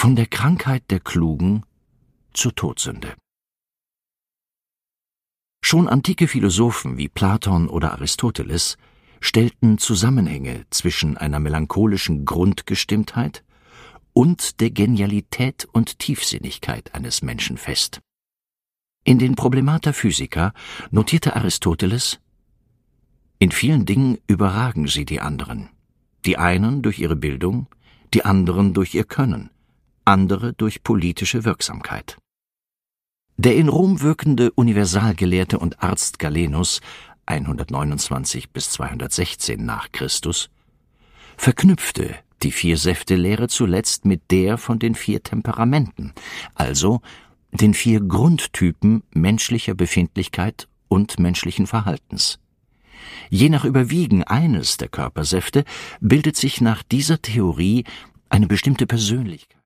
Von der Krankheit der Klugen zur Todsünde. Schon antike Philosophen wie Platon oder Aristoteles stellten Zusammenhänge zwischen einer melancholischen Grundgestimmtheit und der Genialität und Tiefsinnigkeit eines Menschen fest. In den Problemata Physica notierte Aristoteles: In vielen Dingen überragen sie die anderen, die einen durch ihre Bildung, die anderen durch ihr Können, andere durch politische Wirksamkeit. Der in Rom wirkende Universalgelehrte und Arzt Galenus 129 bis 216 nach Christus verknüpfte die Vier-Säfte-Lehre zuletzt mit der von den 4 Temperamenten, also den 4 Grundtypen menschlicher Befindlichkeit und menschlichen Verhaltens. Je nach Überwiegen eines der Körpersäfte bildet sich nach dieser Theorie eine bestimmte Persönlichkeit.